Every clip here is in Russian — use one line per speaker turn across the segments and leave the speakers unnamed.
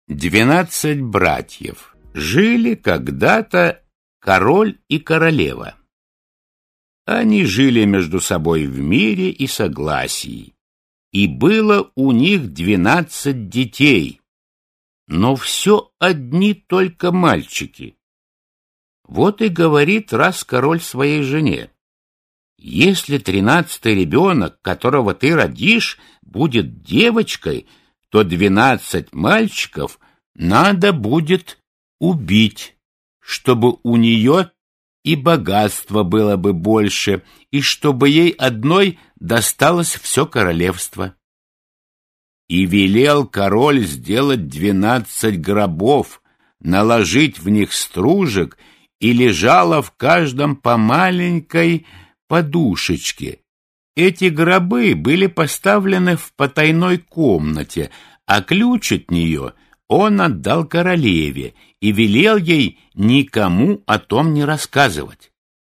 12 братьев. Жили когда-то король и королева. Они жили между собой в мире и согласии, и было у них 12 детей, но все одни только мальчики. Вот и говорит раз король своей жене: если 13-й ребенок, которого ты родишь, будет девочкой, то 12 мальчиков надо будет убить, чтобы у нее и богатство было бы больше, и чтобы ей одной досталось все королевство. И велел король сделать 12 гробов, наложить в них стружек, и лежало в каждом по маленькой подушечке. Эти гробы были поставлены в потайной комнате, а ключ от нее он отдал королеве и велел ей никому о том не рассказывать.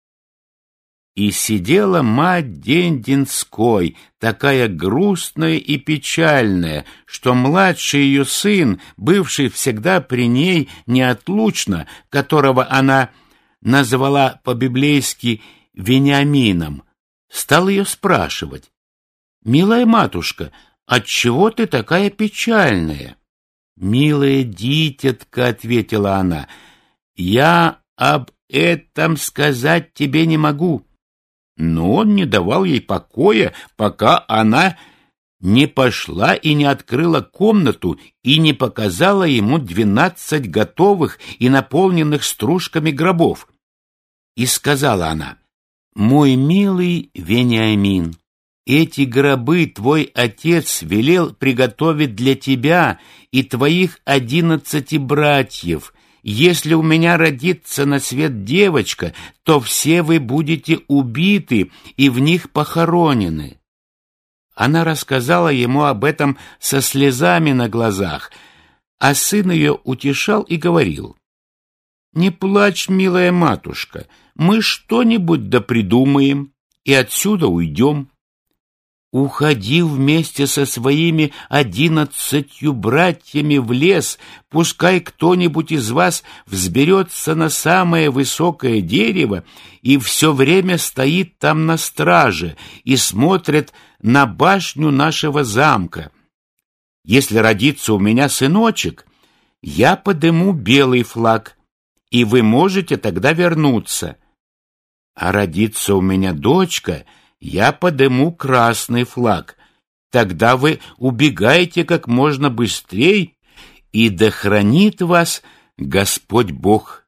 И сидела мать день-деньской, такая грустная и печальная, что младший ее сын, бывший всегда при ней неотлучно, которого она назвала по-библейски Вениамином, стал ее спрашивать: «Милая матушка, отчего ты такая печальная?» «Милая дитятка», — ответила она, — «я об этом сказать тебе не могу». Но он не давал ей покоя, пока она не пошла и не открыла комнату и не показала ему 12 готовых и наполненных стружками гробов. И сказала она: «Мой милый Вениамин, эти гробы твой отец велел приготовить для тебя и твоих 11 братьев. Если у меня родится на свет девочка, то все вы будете убиты и в них похоронены». Она рассказала ему об этом со слезами на глазах, а сын ее утешал и говорил: «Не плачь, милая матушка, мы что-нибудь да придумаем и отсюда уйдем. Уходи вместе со своими 11 братьями в лес, пускай кто-нибудь из вас взберется на самое высокое дерево и все время стоит там на страже и смотрит на башню нашего замка. Если родится у меня сыночек, я подыму белый флаг, и вы можете тогда вернуться. А родится у меня дочка, я подыму красный флаг. Тогда вы убегаете как можно быстрее, и да хранит вас Господь Бог.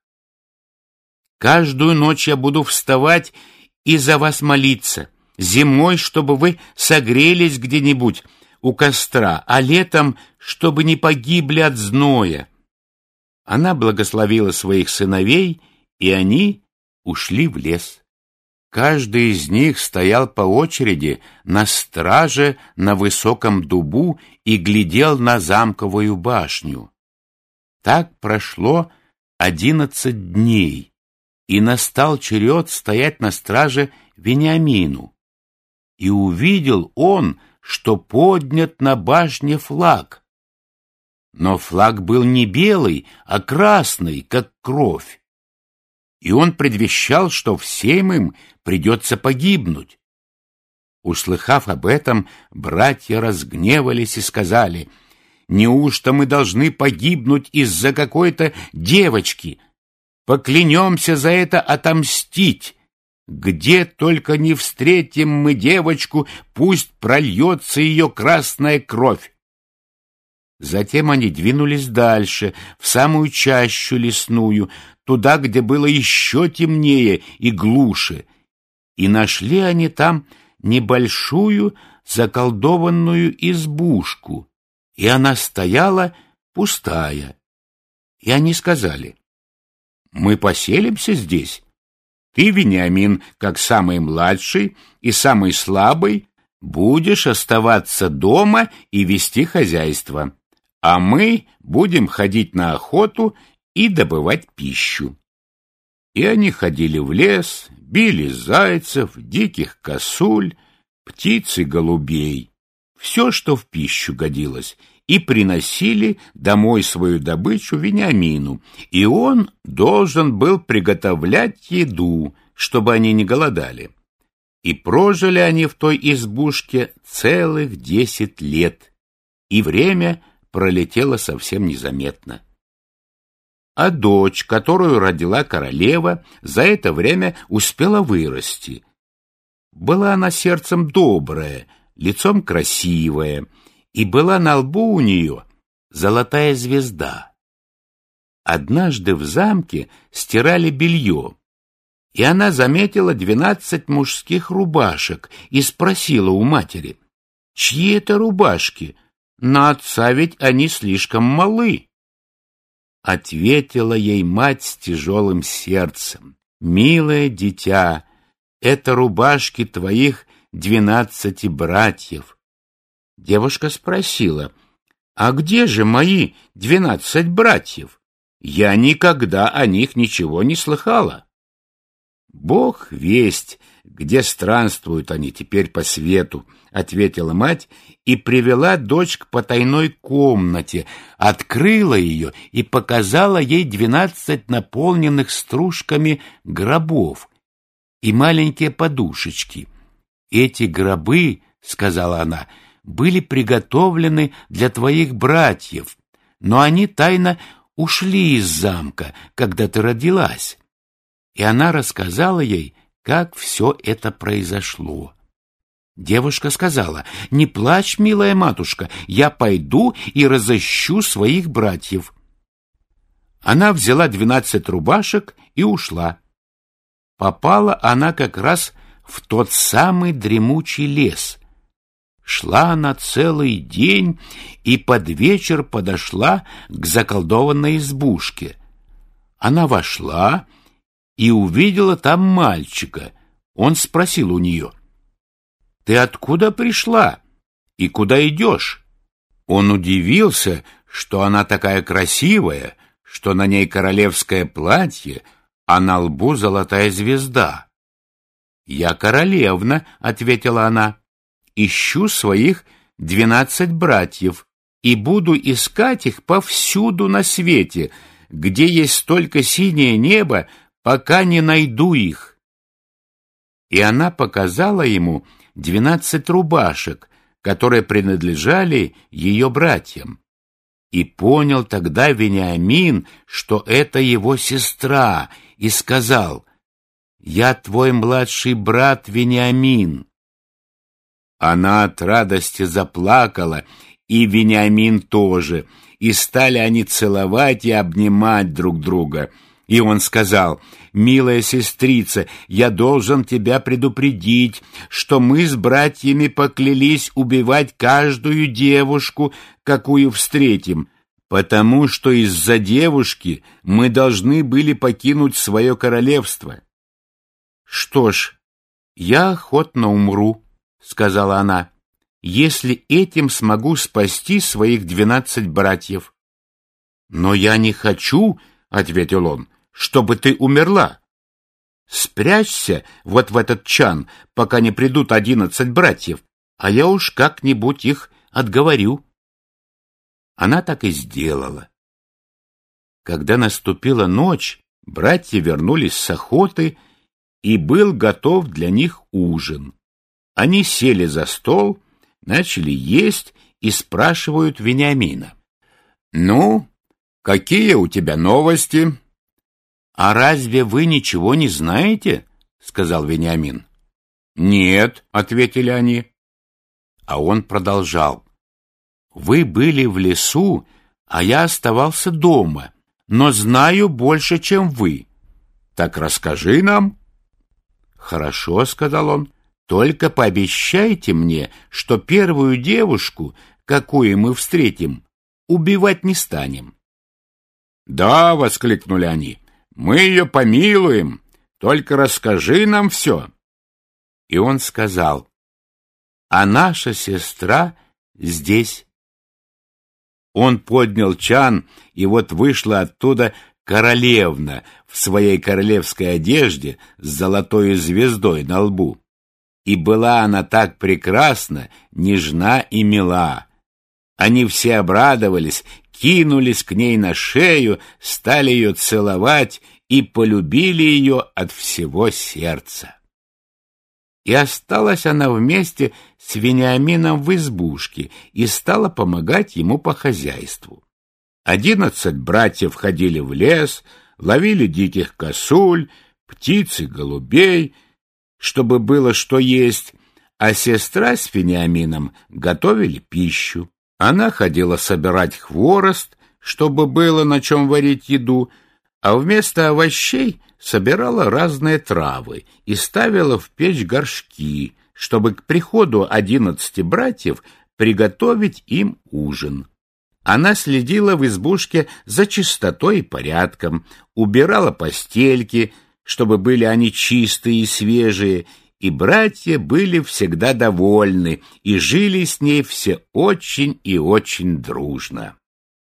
Каждую ночь я буду вставать и за вас молиться, зимой, чтобы вы согрелись где-нибудь у костра, а летом, чтобы не погибли от зноя». Она благословила своих сыновей, и они ушли в лес. Каждый из них стоял по очереди на страже на высоком дубу и глядел на замковую башню. Так прошло 11 дней, и настал черед стоять на страже Вениамину. И увидел он, что поднят на башне флаг. Но флаг был не белый, а красный, как кровь. И он предвещал, что всем им придется погибнуть. Услыхав об этом, братья разгневались и сказали: «Неужто мы должны погибнуть из-за какой-то девочки? Поклянемся за это отомстить. Где только не встретим мы девочку, пусть прольется ее красная кровь». Затем они двинулись дальше, в самую чащу лесную, туда, где было еще темнее и глуше, и нашли они там небольшую заколдованную избушку, и она стояла пустая. И они сказали: «Мы поселимся здесь. Ты, Вениамин, как самый младший и самый слабый, будешь оставаться дома и вести хозяйство, а мы будем ходить на охоту и добывать пищу». И они ходили в лес, били зайцев, диких косуль, птиц и голубей, все, что в пищу годилось, и приносили домой свою добычу Вениамину, и он должен был приготовлять еду, чтобы они не голодали. И прожили они в той избушке целых 10 лет, и время пролетело совсем незаметно. А дочь, которую родила королева, за это время успела вырасти. Была она сердцем добрая, лицом красивая, и была на лбу у нее золотая звезда. Однажды в замке стирали белье, и она заметила 12 мужских рубашек и спросила у матери: «Чьи это рубашки? На отца ведь они слишком малы». Ответила ей мать с тяжелым сердцем: «Милое дитя, это рубашки твоих 12 братьев». Девушка спросила: «А где же мои 12 братьев? Я никогда о них ничего не слыхала». «Бог весть, где странствуют они теперь по свету», — ответила мать и привела дочь к потайной комнате, открыла ее и показала ей 12 наполненных стружками гробов и маленькие подушечки. «Эти гробы, — сказала она, — были приготовлены для твоих братьев, но они тайно ушли из замка, когда ты родилась». И она рассказала ей, как все это произошло. Девушка сказала: «Не плачь, милая матушка, я пойду и разыщу своих братьев». Она взяла 12 рубашек и ушла. Попала она как раз в тот самый дремучий лес. Шла она целый день и под вечер подошла к заколдованной избушке. Она вошла и увидела там мальчика. Он спросил у нее: «Ты откуда пришла и куда идешь?» Он удивился, что она такая красивая, что на ней королевское платье, а на лбу золотая звезда. «Я королевна, — ответила она, — ищу своих 12 братьев и буду искать их повсюду на свете, где есть только синее небо, пока не найду их». И она показала ему 12 рубашек, которые принадлежали ее братьям. И понял тогда Вениамин, что это его сестра, и сказал: «Я твой младший брат Вениамин». Она от радости заплакала, и Вениамин тоже, и стали они целовать и обнимать друг друга. И он сказал: «Милая сестрица, я должен тебя предупредить, что мы с братьями поклялись убивать каждую девушку, какую встретим, потому что из-за девушки мы должны были покинуть свое королевство». «Что ж, я охотно умру, — сказала она, — если этим смогу спасти своих 12 братьев». «Но я не хочу, — ответил он, — чтобы ты умерла. Спрячься вот в этот чан, пока не придут 11 братьев, а я уж как-нибудь их отговорю». Она так и сделала. Когда наступила ночь, братья вернулись с охоты, и был готов для них ужин. Они сели за стол, начали есть и спрашивают Вениамина: «Ну, какие у тебя новости?» «А разве вы ничего не знаете?» — сказал Вениамин. «Нет», — ответили они. А он продолжал: «Вы были в лесу, а я оставался дома, но знаю больше, чем вы. Так расскажи нам». «Хорошо», — сказал он, — «только пообещайте мне, что первую девушку, какую мы встретим, убивать не станем». «Да», — воскликнули они, — «мы ее помилуем, только расскажи нам все». И он сказал: «А наша сестра здесь». Он поднял чан, и вот вышла оттуда королевна в своей королевской одежде с золотой звездой на лбу. И была она так прекрасна, нежна и мила. Они все обрадовались, кинулись к ней на шею, стали ее целовать и полюбили ее от всего сердца. И осталась она вместе с Вениамином в избушке и стала помогать ему по хозяйству. 11 братьев ходили в лес, ловили диких косуль, птиц и голубей, чтобы было что есть, а сестра с Вениамином готовили пищу. Она ходила собирать хворост, чтобы было на чем варить еду, а вместо овощей собирала разные травы и ставила в печь горшки, чтобы к приходу 11 братьев приготовить им ужин. Она следила в избушке за чистотой и порядком, убирала постельки, чтобы были они чистые и свежие, и братья были всегда довольны и жили с ней все очень и очень дружно.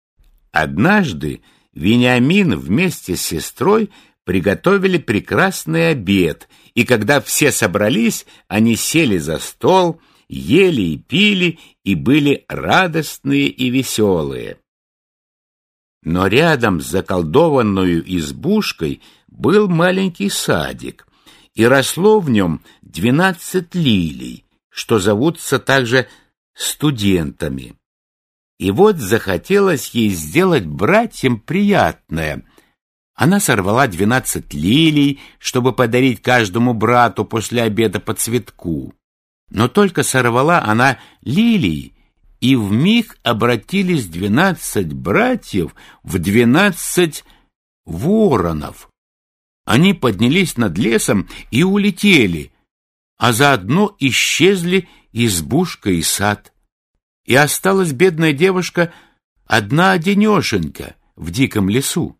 Однажды Вениамин вместе с сестрой приготовили прекрасный обед, и когда все собрались, они сели за стол, ели и пили, и были радостные и веселые. Но рядом с заколдованную избушкой был маленький садик, и росло в нем 12 лилий, что зовутся также студентами. И вот захотелось ей сделать братьям приятное. Она сорвала 12 лилий, чтобы подарить каждому брату после обеда по цветку. Но только сорвала она лилии, и вмиг обратились 12 братьев в 12 воронов. Они поднялись над лесом и улетели, а заодно исчезли избушка и сад. И осталась бедная девушка одна-одинешенька в диком лесу.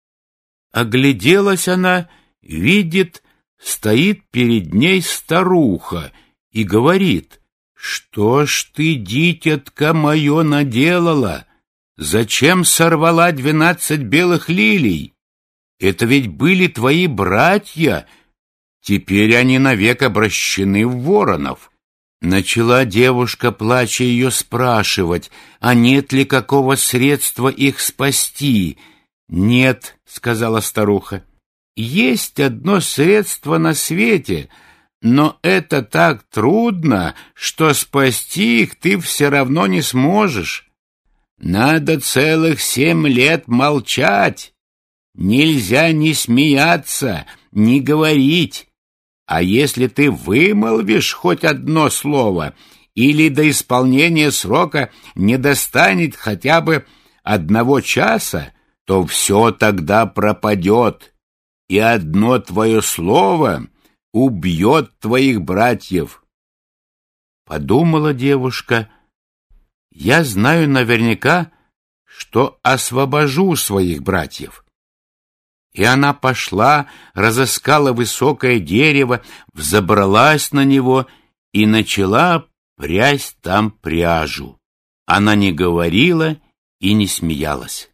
Огляделась она, видит, стоит перед ней старуха и говорит: «Что ж ты, дитятка мое, наделала? Зачем сорвала 12 белых лилий? Это ведь были твои братья, теперь они навек обращены в воронов». Начала девушка, плача, ее спрашивать, а нет ли какого средства их спасти. «Нет», — сказала старуха, — «есть одно средство на свете, но это так трудно, что спасти их ты все равно не сможешь. Надо целых 7 лет молчать, нельзя ни смеяться, ни говорить. А если ты вымолвишь хоть одно слово или до исполнения срока не достанет хотя бы 1 часа, то все тогда пропадет, и одно твое слово убьет твоих братьев». Подумала девушка: «Я знаю наверняка, что освобожу своих братьев». И она пошла, разыскала высокое дерево, взобралась на него и начала прясть там пряжу. Она не говорила и не смеялась.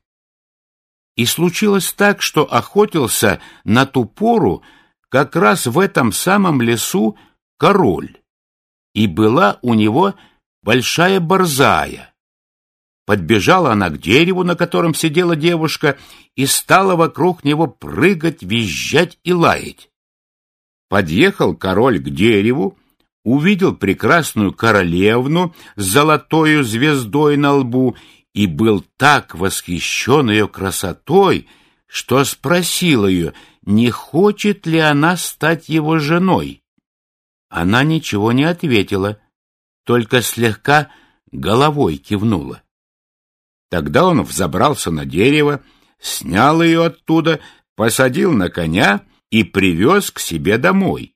И случилось так, что охотился на ту пору как раз в этом самом лесу король, и была у него большая борзая. Подбежала она к дереву, на котором сидела девушка, и стала вокруг него прыгать, визжать и лаять. Подъехал король к дереву, увидел прекрасную королевну с золотою звездой на лбу и был так восхищен ее красотой, что спросил ее, не хочет ли она стать его женой. Она ничего не ответила, только слегка головой кивнула. Тогда он взобрался на дерево, снял ее оттуда, посадил на коня и привез к себе домой.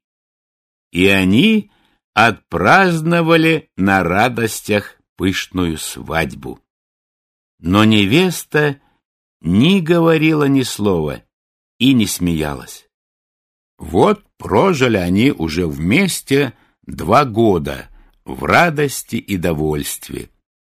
И они отпраздновали на радостях пышную свадьбу. Но невеста ни говорила ни слова и не смеялась. Вот прожили они уже вместе 2 года в радости и довольстве.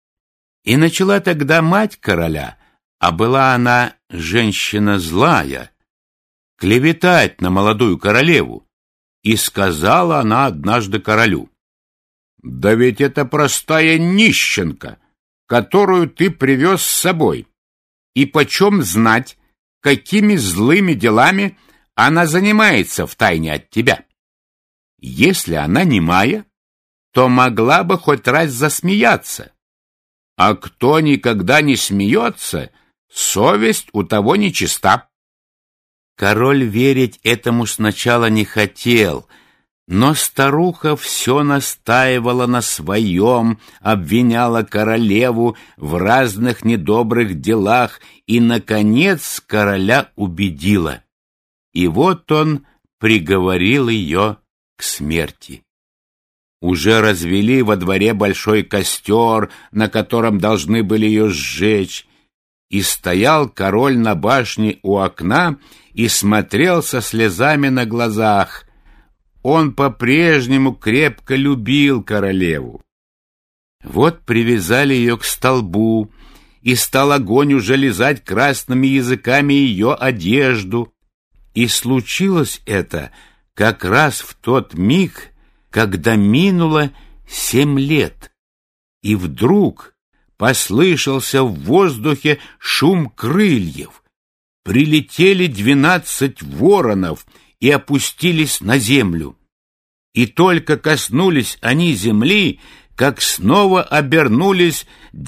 И начала тогда мать короля, а была она женщина злая, клеветать на молодую королеву, и сказала она однажды королю: «Да ведь это простая нищенка, которую ты привез с собой? И почем знать, какими злыми делами она занимается втайне от тебя? Если она немая, то могла бы хоть раз засмеяться. А кто никогда не смеется, совесть у того нечиста». Король верить этому сначала не хотел, но старуха все настаивала на своем, обвиняла королеву в разных недобрых делах и, наконец, короля убедила. И вот он приговорил ее к смерти. Уже развели во дворе большой костер, на котором должны были ее сжечь, и стоял король на башне у окна и смотрел со слезами на глазах. Он по-прежнему крепко любил королеву. Вот привязали ее к столбу, и стал огонь уже лизать красными языками ее одежду. И случилось это как раз в тот миг, когда минуло 7 лет, и вдруг послышался в воздухе шум крыльев. Прилетели 12 воронов и опустились на землю. И только коснулись они земли, как снова обернулись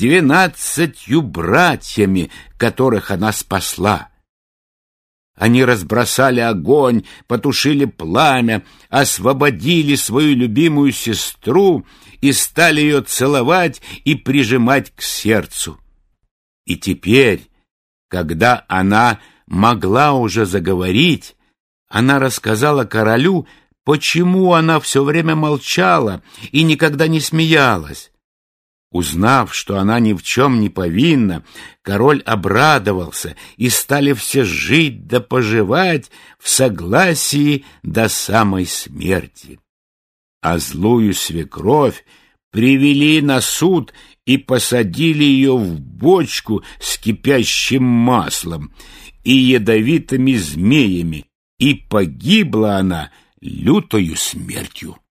12 братьями, которых она спасла. Они разбросали огонь, потушили пламя, освободили свою любимую сестру и стали ее целовать и прижимать к сердцу. И теперь, когда она могла уже заговорить, она рассказала королю, почему она все время молчала и никогда не смеялась. Узнав, что она ни в чем не повинна, король обрадовался, и стали все жить да поживать в согласии до самой смерти. А злую свекровь привели на суд и посадили ее в бочку с кипящим маслом и ядовитыми змеями, и погибла она лютою смертью.